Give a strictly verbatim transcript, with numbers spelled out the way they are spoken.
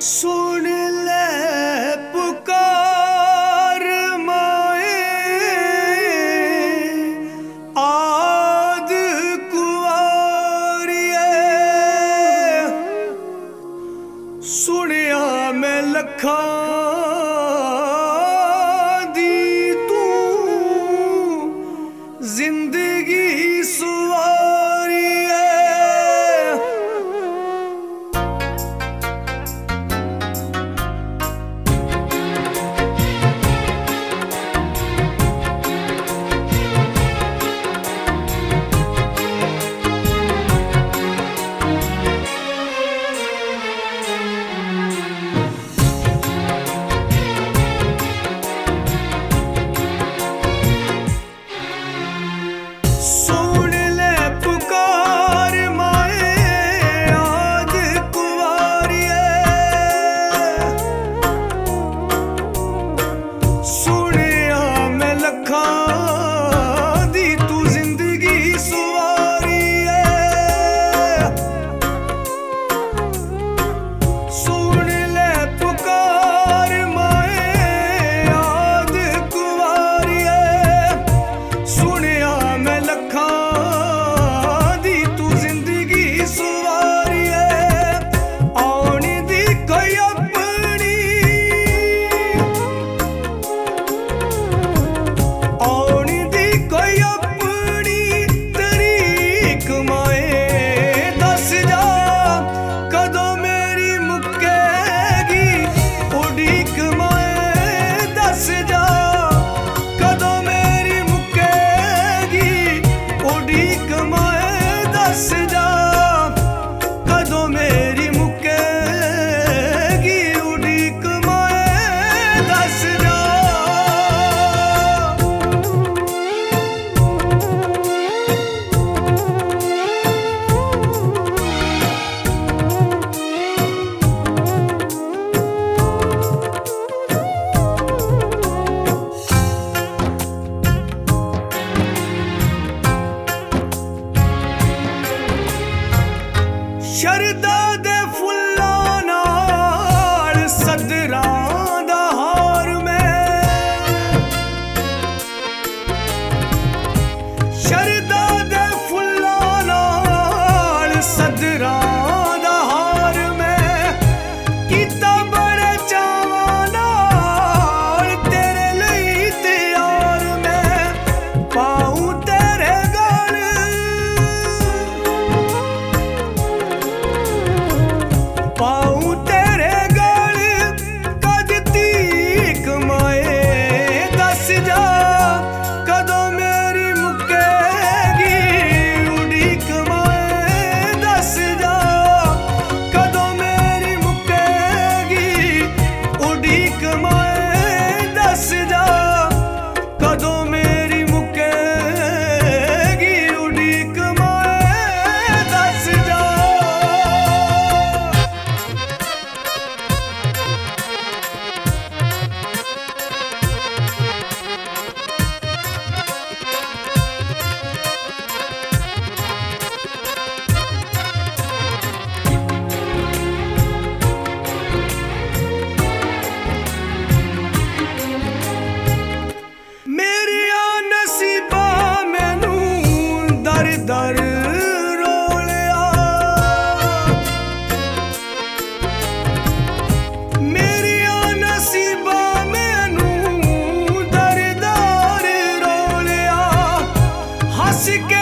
सुन ले पुकार माए आद कुआरिए, सुनिया मैं लखा दी तू जिंदगी सुवारिए। सुन ले पुकार माए आद कुवारिए, सुनिया मैं लखा दी तू जिंदगी सुवारिए। सुन ले पुकार माए आद कुवारिए, सुनिया मैं लखा दी तू जिंदगी सुवारिए। आने दी कोई अपनी, आने दी कोई अपनी तरीक माए दस जा कदों मेरी मुक्केगी उड़ीक माए दस जा कदों मेरी मुक्केगी उड़ीक माए दस जा कदों मेरी मुक्केगी उड़ीक माए दस जा। शरदा दे फुल्लां नाल सदरां दा हार में, शरदा दे फुल्लां नाल सदरां दा हार में कीता बड़े चावां नाल तेरे लई त्यार मैं पाऊं तेरे गल, पाऊं तेरे गल कद तीक माए दस जा कदों मेरी मुक्केगी उड़ीक माए दस जा कदों मेरी मुक्केगी उड़ीक माए दस जा कदों मेरी मुक्केगी उड़ीक माए दस जा। मेरिया नसीबा मैनू दर दर रोलिया, मेरिया नसीबा मैनू दर दर रोलिया, हंस के